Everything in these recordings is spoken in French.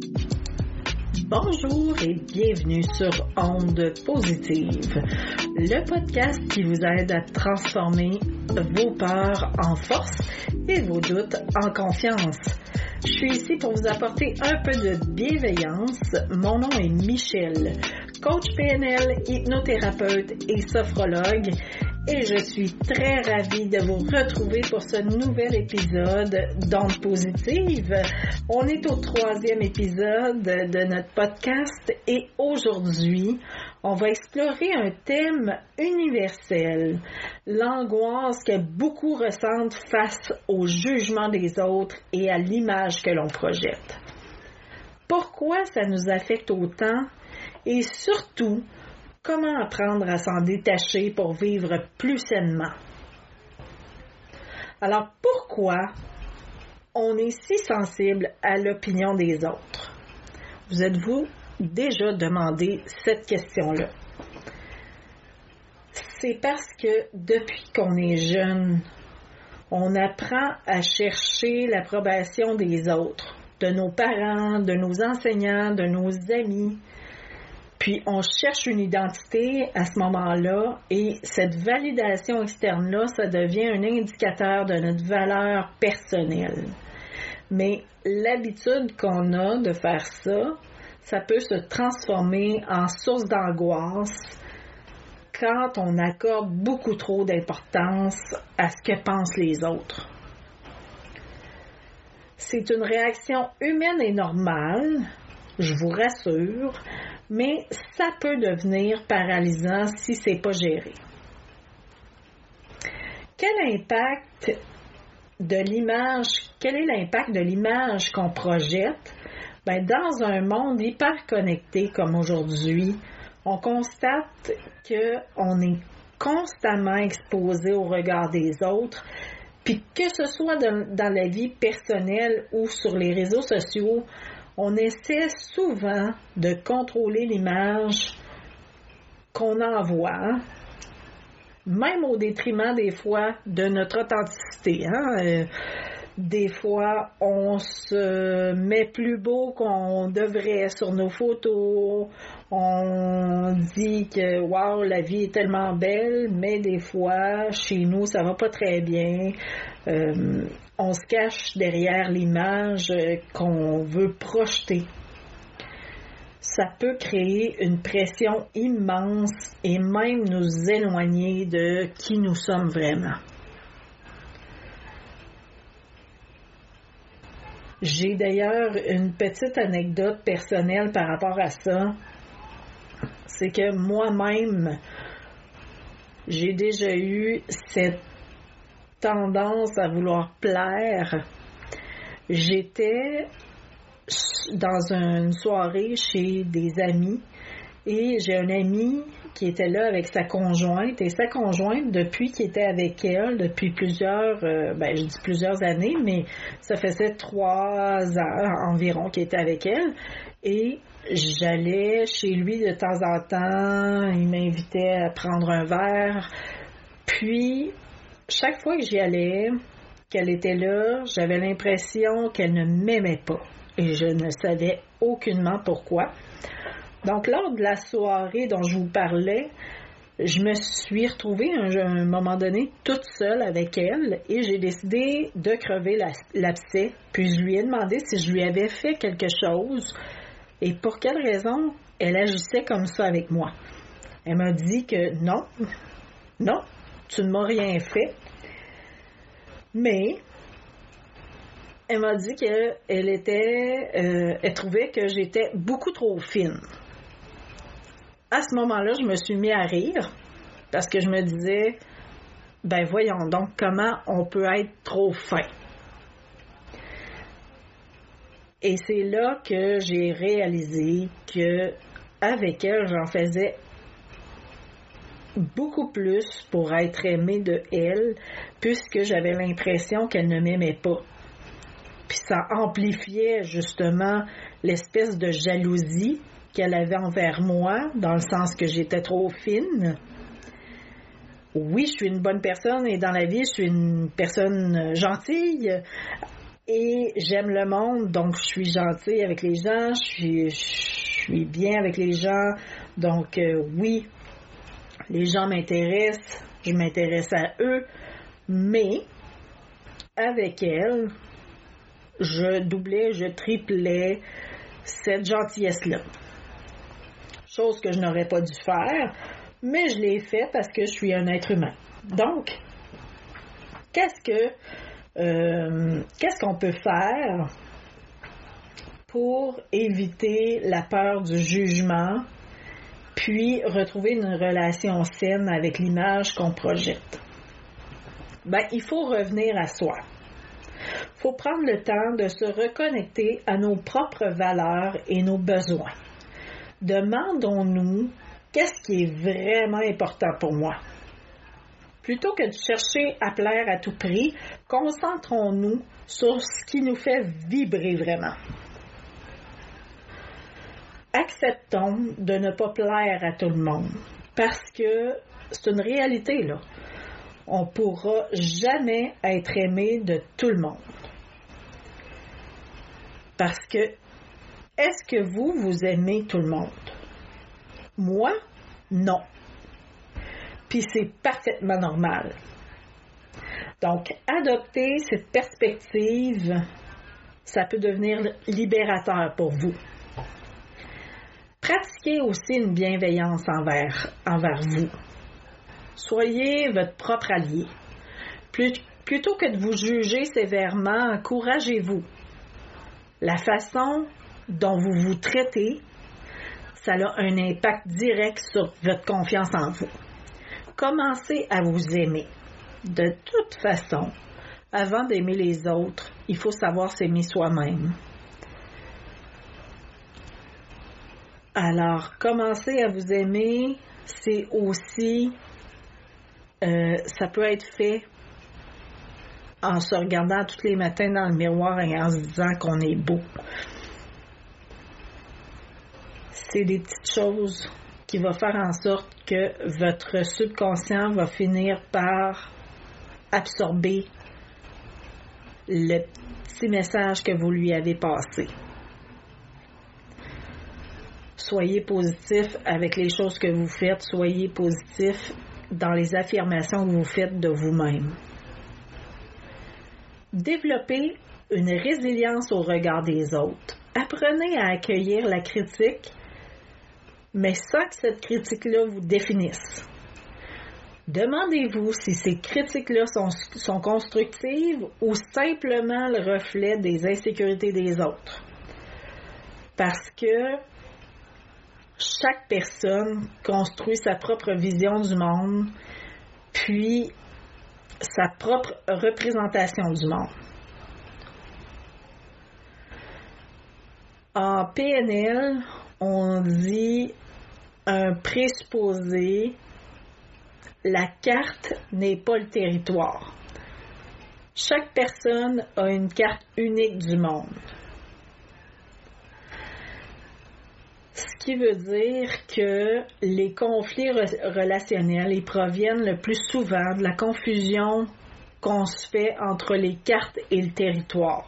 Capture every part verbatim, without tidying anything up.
Bonjour et bienvenue sur Ondes Positives, le podcast qui vous aide à transformer vos peurs en force et vos doutes en confiance. Je suis ici pour vous apporter un peu de bienveillance. Mon nom est Michel, coach P N L, hypnothérapeute et sophrologue. Et je suis très ravie de vous retrouver pour ce nouvel épisode d'Ondes Positives. On est au troisième épisode de notre podcast et aujourd'hui, on va explorer un thème universel, l'angoisse que beaucoup ressentent face au jugement des autres et à l'image que l'on projette. Pourquoi ça nous affecte autant et surtout, comment apprendre à s'en détacher pour vivre plus sainement? Alors, pourquoi on est si sensible à l'opinion des autres? Vous êtes-vous déjà demandé cette question-là? C'est parce que depuis qu'on est jeune, on apprend à chercher l'approbation des autres, de nos parents, de nos enseignants, de nos amis. Puis on cherche une identité à ce moment-là et cette validation externe-là, ça devient un indicateur de notre valeur personnelle. Mais l'habitude qu'on a de faire ça, ça peut se transformer en source d'angoisse quand on accorde beaucoup trop d'importance à ce que pensent les autres. C'est une réaction humaine et normale, je vous rassure, mais ça peut devenir paralysant si c'est pas géré. Quel impact de l'image, quel est l'impact de l'image qu'on projette? Ben, dans un monde hyper connecté comme aujourd'hui, on constate qu'on est constamment exposé au regard des autres, puis que ce soit dans, dans la vie personnelle ou sur les réseaux sociaux, on essaie souvent de contrôler l'image qu'on envoie, même au détriment des fois de notre authenticité. Hein? Euh, des fois, on se met plus beau qu'on devrait sur nos photos. On dit que « wow, la vie est tellement belle », mais des fois, chez nous, ça va pas très bien. Euh, on se cache derrière l'image qu'on veut projeter. Ça peut créer une pression immense et même nous éloigner de qui nous sommes vraiment. J'ai d'ailleurs une petite anecdote personnelle par rapport à ça. C'est que moi-même, j'ai déjà eu cette tendance à vouloir plaire. J'étais dans une soirée chez des amis et j'ai un ami qui était là avec sa conjointe et sa conjointe, depuis qu'il était avec elle, depuis plusieurs, euh, ben je dis plusieurs années, mais ça faisait trois ans environ qu'il était avec elle et j'allais chez lui de temps en temps, il m'invitait à prendre un verre, puis chaque fois que j'y allais, qu'elle était là, j'avais l'impression qu'elle ne m'aimait pas et je ne savais aucunement pourquoi. Donc, lors de la soirée dont je vous parlais, je me suis retrouvée à un, un moment donné toute seule avec elle et j'ai décidé de crever la, l'abcès. Puis je lui ai demandé si je lui avais fait quelque chose et pour quelle raison elle agissait comme ça avec moi. Elle m'a dit que non, non, tu ne m'as rien fait. Mais elle m'a dit qu'elle était, euh, elle trouvait que j'étais beaucoup trop fine. À ce moment-là, je me suis mis à rire parce que je me disais, ben voyons donc comment on peut être trop fin. Et c'est là que j'ai réalisé que avec elle, j'en faisais beaucoup plus pour être aimée de elle, puisque j'avais l'impression qu'elle ne m'aimait pas. Puis ça amplifiait justement l'espèce de jalousie qu'elle avait envers moi, dans le sens que j'étais trop fine. Oui, je suis une bonne personne et dans la vie, je suis une personne gentille. Et j'aime le monde, donc je suis gentille avec les gens, je suis, je suis bien avec les gens. Donc euh, oui, les gens m'intéressent, je m'intéresse à eux, mais avec elle, je doublais, je triplais cette gentillesse-là. Chose que je n'aurais pas dû faire, mais je l'ai fait parce que je suis un être humain. Donc, qu'est-ce que euh, qu'est-ce qu'on peut faire pour éviter la peur du jugement, puis retrouver une relation saine avec l'image qu'on projette? Ben, il faut revenir à soi. Il faut prendre le temps de se reconnecter à nos propres valeurs et nos besoins. Demandons-nous qu'est-ce qui est vraiment important pour moi. Plutôt que de chercher à plaire à tout prix, concentrons-nous sur ce qui nous fait vibrer vraiment. Acceptons de ne pas plaire à tout le monde, parce que c'est une réalité, là. On ne pourra jamais être aimé de tout le monde. Parce que, est-ce que vous, vous aimez tout le monde? Moi, non. Puis c'est parfaitement normal. Donc, adopter cette perspective, ça peut devenir libérateur pour vous. Pratiquez aussi une bienveillance envers, envers vous. Soyez votre propre allié. Plus, plutôt que de vous juger sévèrement, encouragez-vous. La façon dont vous vous traitez, ça a un impact direct sur votre confiance en vous. Commencez à vous aimer. De toute façon, avant d'aimer les autres, il faut savoir s'aimer soi-même. Alors, commencer à vous aimer, c'est aussi, euh, ça peut être fait en se regardant tous les matins dans le miroir et en se disant qu'on est beau. C'est des petites choses qui vont faire en sorte que votre subconscient va finir par absorber le petit message que vous lui avez passé. Soyez positif avec les choses que vous faites. Soyez positif dans les affirmations que vous faites de vous-même. Développez une résilience au regard des autres. Apprenez à accueillir la critique, mais sans que cette critique-là vous définisse. Demandez-vous si ces critiques-là sont, sont constructives ou simplement le reflet des insécurités des autres. Parce que chaque personne construit sa propre vision du monde, puis sa propre représentation du monde. En P N L, on dit un présupposé, la carte n'est pas le territoire. Chaque personne a une carte unique du monde. Ce qui veut dire que les conflits re- relationnels, ils proviennent le plus souvent de la confusion qu'on se fait entre les cartes et le territoire.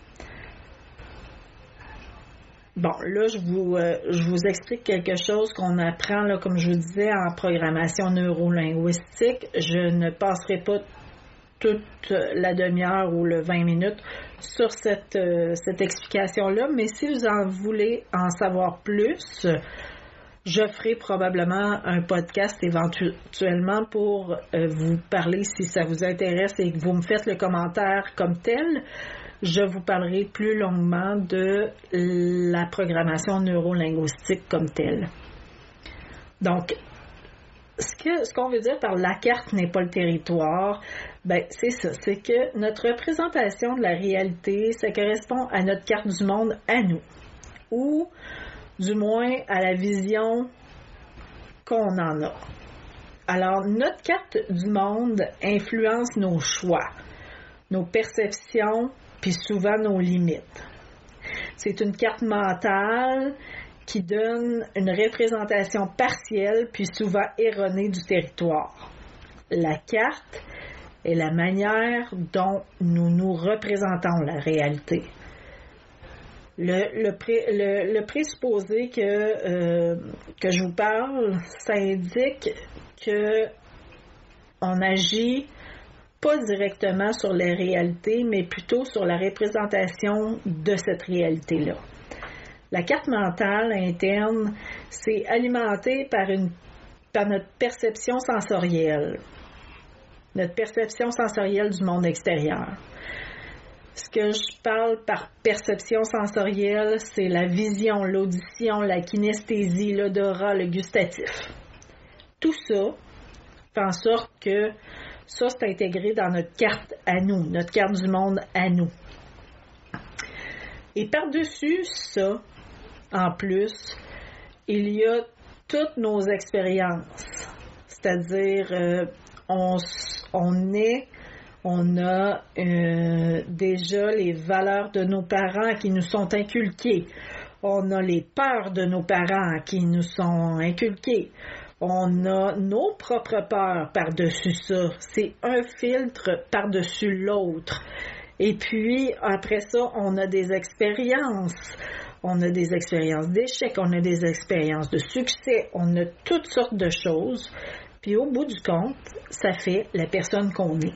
Bon, là, je vous, euh, je vous explique quelque chose qu'on apprend, là, comme je vous disais, en programmation neurolinguistique. Je ne passerai pas toute la demi-heure ou le vingt minutes sur cette, euh, cette explication-là, mais si vous en voulez en savoir plus, je ferai probablement un podcast éventuellement pour euh, vous parler si ça vous intéresse et que vous me faites le commentaire comme tel. Je vous parlerai plus longuement de la programmation neurolinguistique comme telle. Donc, ce que ce qu'on veut dire par la carte n'est pas le territoire, ben c'est ça, c'est que notre représentation de la réalité, ça correspond à notre carte du monde à nous, ou du moins à la vision qu'on en a. Alors, notre carte du monde influence nos choix, nos perceptions, puis souvent nos limites. C'est une carte mentale qui donne une représentation partielle puis souvent erronée du territoire. La carte est la manière dont nous nous représentons la réalité. Le, le, pré, le, le présupposé que, euh, que je vous parle, ça indique que on agit pas directement sur la réalité, mais plutôt sur la représentation de cette réalité-là. La carte mentale interne, c'est alimenté par, une, par notre perception sensorielle, notre perception sensorielle du monde extérieur. Ce que je parle par perception sensorielle, c'est la vision, l'audition, la kinesthésie, l'odorat, le gustatif. Tout ça fait en sorte que ça, c'est intégré dans notre carte à nous, notre carte du monde à nous. Et par-dessus ça, en plus, il y a toutes nos expériences. C'est-à-dire, euh, on, on est... On a euh, déjà les valeurs de nos parents qui nous sont inculquées. On a les peurs de nos parents qui nous sont inculquées. On a nos propres peurs par-dessus ça. C'est un filtre par-dessus l'autre. Et puis, après ça, on a des expériences. On a des expériences d'échec, on a des expériences de succès, on a toutes sortes de choses. Puis, au bout du compte, ça fait la personne qu'on est.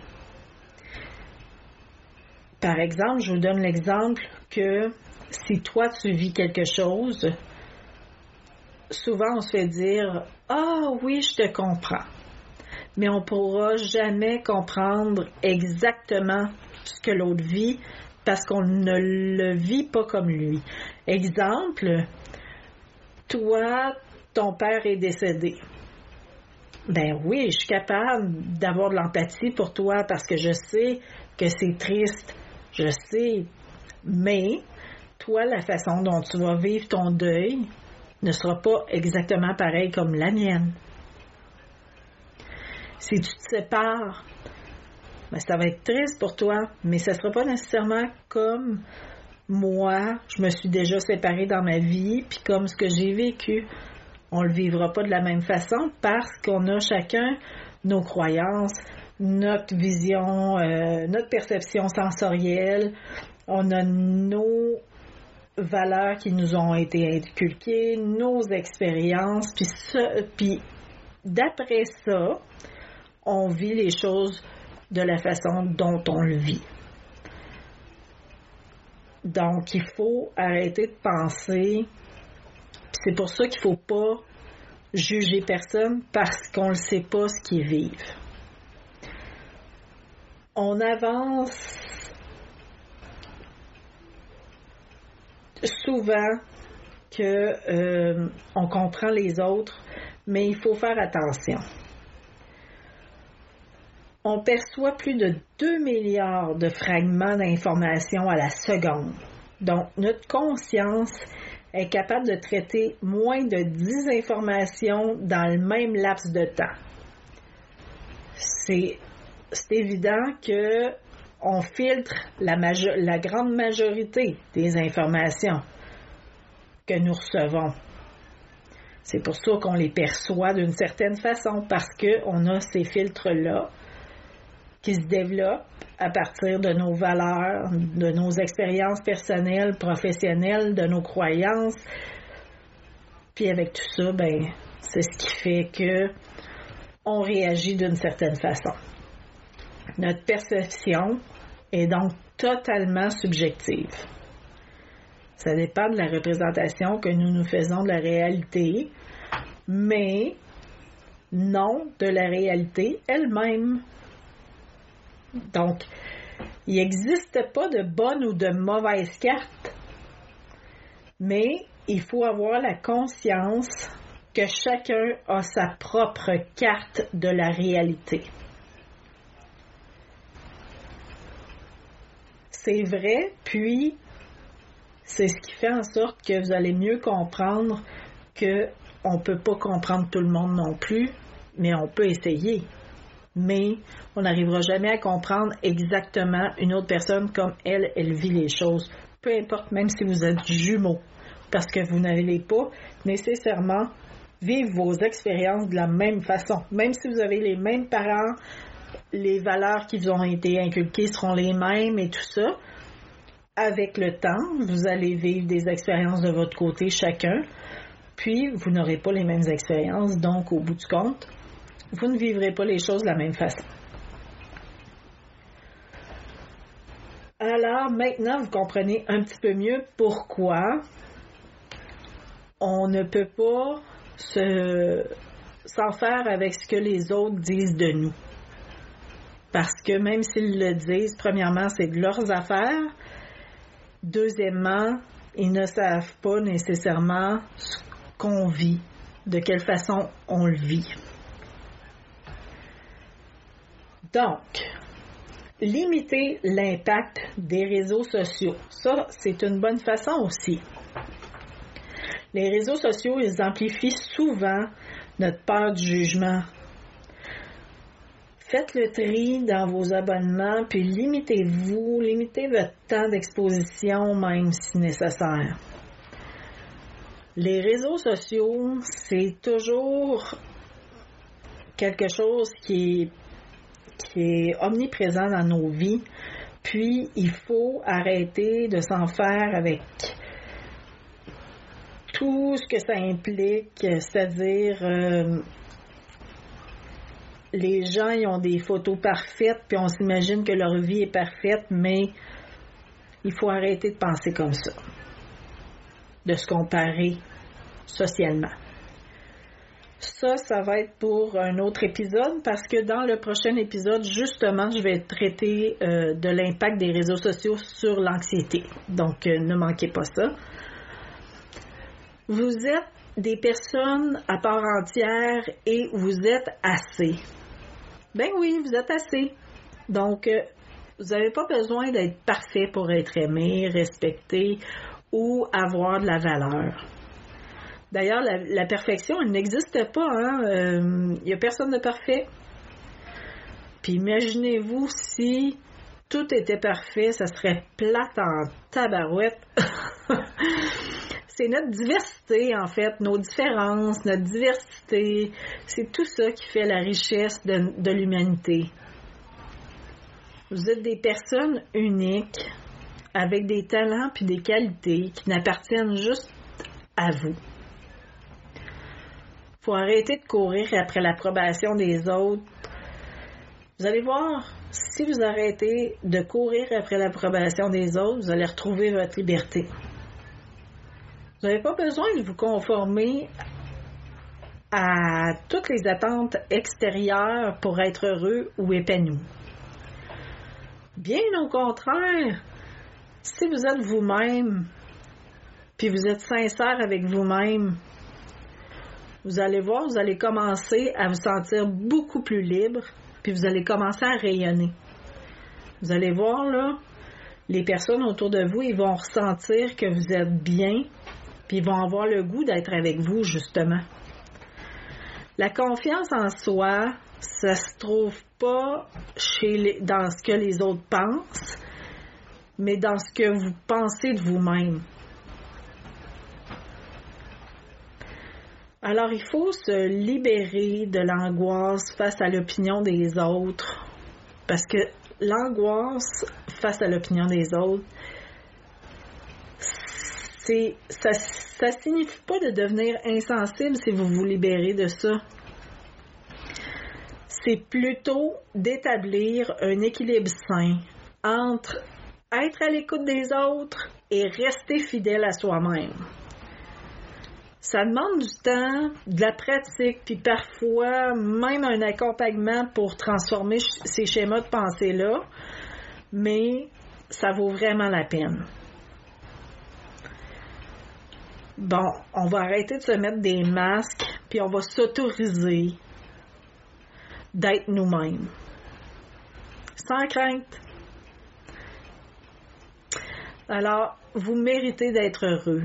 Par exemple, je vous donne l'exemple que si toi tu vis quelque chose, souvent on se fait dire « Ah oui, je te comprends », mais on ne pourra jamais comprendre exactement ce que l'autre vit parce qu'on ne le vit pas comme lui. Exemple, toi, ton père est décédé. Ben oui, je suis capable d'avoir de l'empathie pour toi parce que je sais que c'est triste. Je sais, mais toi, la façon dont tu vas vivre ton deuil ne sera pas exactement pareille comme la mienne. Si tu te sépares, ben, ça va être triste pour toi, mais ça ne sera pas nécessairement comme moi, je me suis déjà séparée dans ma vie, puis comme ce que j'ai vécu. On ne le vivra pas de la même façon parce qu'on a chacun nos croyances, notre vision, euh, notre perception sensorielle, on a nos valeurs qui nous ont été inculquées, nos expériences, puis, ça, puis d'après ça, on vit les choses de la façon dont on le vit. Donc, il faut arrêter de penser, puis c'est pour ça qu'il ne faut pas juger personne parce qu'on ne sait pas ce qu'ils vivent. On avance souvent que euh, on comprend les autres, mais il faut faire attention. On perçoit plus de deux milliards de fragments d'informations à la seconde. Donc, notre conscience est capable de traiter moins de dix informations dans le même laps de temps. C'est C'est évident qu'on filtre la, majo- la grande majorité des informations que nous recevons. C'est pour ça qu'on les perçoit d'une certaine façon, parce qu'on a ces filtres-là qui se développent à partir de nos valeurs, de nos expériences personnelles, professionnelles, de nos croyances. Puis avec tout ça, ben, c'est ce qui fait que on réagit d'une certaine façon. Notre perception est donc totalement subjective. Ça dépend de la représentation que nous nous faisons de la réalité, mais non de la réalité elle-même. Donc, il n'existe pas de bonne ou de mauvaise carte, mais il faut avoir la conscience que chacun a sa propre carte de la réalité. C'est vrai, puis c'est ce qui fait en sorte que vous allez mieux comprendre qu'on ne peut pas comprendre tout le monde non plus, mais on peut essayer. Mais on n'arrivera jamais à comprendre exactement une autre personne comme elle, elle vit les choses. Peu importe, même si vous êtes jumeaux, parce que vous n'allez pas nécessairement vivre vos expériences de la même façon. Même si vous avez les mêmes parents, les valeurs qui vous ont été inculquées seront les mêmes et tout ça. Avec le temps, vous allez vivre des expériences de votre côté chacun, puis vous n'aurez pas les mêmes expériences, donc au bout du compte, vous ne vivrez pas les choses de la même façon. Alors maintenant, vous comprenez un petit peu mieux pourquoi on ne peut pas se, s'en faire avec ce que les autres disent de nous. Parce que même s'ils le disent, premièrement, c'est de leurs affaires. Deuxièmement, ils ne savent pas nécessairement ce qu'on vit, de quelle façon on le vit. Donc, limiter l'impact des réseaux sociaux. Ça, c'est une bonne façon aussi. Les réseaux sociaux, ils amplifient souvent notre peur du jugement. Faites le tri dans vos abonnements, puis limitez-vous, limitez votre temps d'exposition, même si nécessaire. Les réseaux sociaux, c'est toujours quelque chose qui est, qui est omniprésent dans nos vies, puis il faut arrêter de s'en faire avec tout ce que ça implique, c'est-à-dire... Euh, les gens, ils ont des photos parfaites, puis on s'imagine que leur vie est parfaite, mais il faut arrêter de penser comme ça, de se comparer socialement. Ça, ça va être pour un autre épisode, parce que dans le prochain épisode, justement, je vais traiter euh, de l'impact des réseaux sociaux sur l'anxiété. Donc, euh, ne manquez pas ça. Vous êtes des personnes à part entière et vous êtes assez. Ben oui, vous êtes assez. Donc, euh, vous n'avez pas besoin d'être parfait pour être aimé, respecté ou avoir de la valeur. D'ailleurs, la, la perfection, elle n'existe pas. Hein? Euh, il n'y a personne de parfait. Puis imaginez-vous si tout était parfait, ça serait plate en tabarouette. C'est notre diversité, en fait, nos différences, notre diversité. C'est tout ça qui fait la richesse de, de l'humanité. Vous êtes des personnes uniques, avec des talents puis des qualités qui n'appartiennent juste à vous. Il faut arrêter de courir après l'approbation des autres. Vous allez voir, si vous arrêtez de courir après l'approbation des autres, vous allez retrouver votre liberté. Vous n'avez pas besoin de vous conformer à toutes les attentes extérieures pour être heureux ou épanoui. Bien au contraire, si vous êtes vous-même, puis vous êtes sincère avec vous-même, vous allez voir, vous allez commencer à vous sentir beaucoup plus libre, puis vous allez commencer à rayonner. Vous allez voir, là, les personnes autour de vous, ils vont ressentir que vous êtes bien, puis ils vont avoir le goût d'être avec vous, justement. La confiance en soi, ça se trouve pas chez les, dans ce que les autres pensent, mais dans ce que vous pensez de vous-même. Alors, il faut se libérer de l'angoisse face à l'opinion des autres, parce que l'angoisse face à l'opinion des autres, c'est, ça ça signifie pas de devenir insensible si vous vous libérez de ça. C'est plutôt d'établir un équilibre sain entre être à l'écoute des autres et rester fidèle à soi-même. Ça demande du temps, de la pratique, puis parfois même un accompagnement pour transformer ces schémas de pensée-là, mais ça vaut vraiment la peine. Bon, on va arrêter de se mettre des masques, puis on va s'autoriser d'être nous-mêmes. Sans crainte. Alors, vous méritez d'être heureux.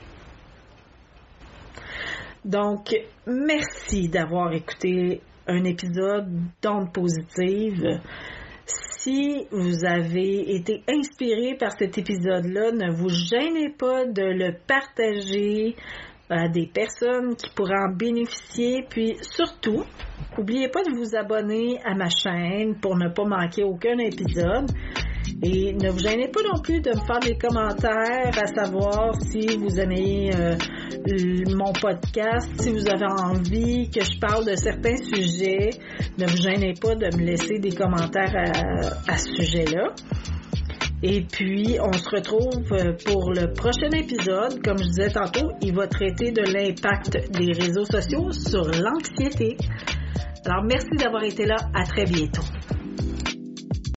Donc, merci d'avoir écouté un épisode d'Ondes positives. Si vous avez été inspiré par cet épisode-là, ne vous gênez pas de le partager, à des personnes qui pourraient en bénéficier. Puis surtout, n'oubliez pas de vous abonner à ma chaîne pour ne pas manquer aucun épisode. Et ne vous gênez pas non plus de me faire des commentaires à savoir si vous aimez euh, mon podcast, si vous avez envie que je parle de certains sujets. Ne vous gênez pas de me laisser des commentaires à, à ce sujet-là. Et puis, on se retrouve pour le prochain épisode. Comme je disais tantôt, il va traiter de l'impact des réseaux sociaux sur l'anxiété. Alors, merci d'avoir été là. À très bientôt.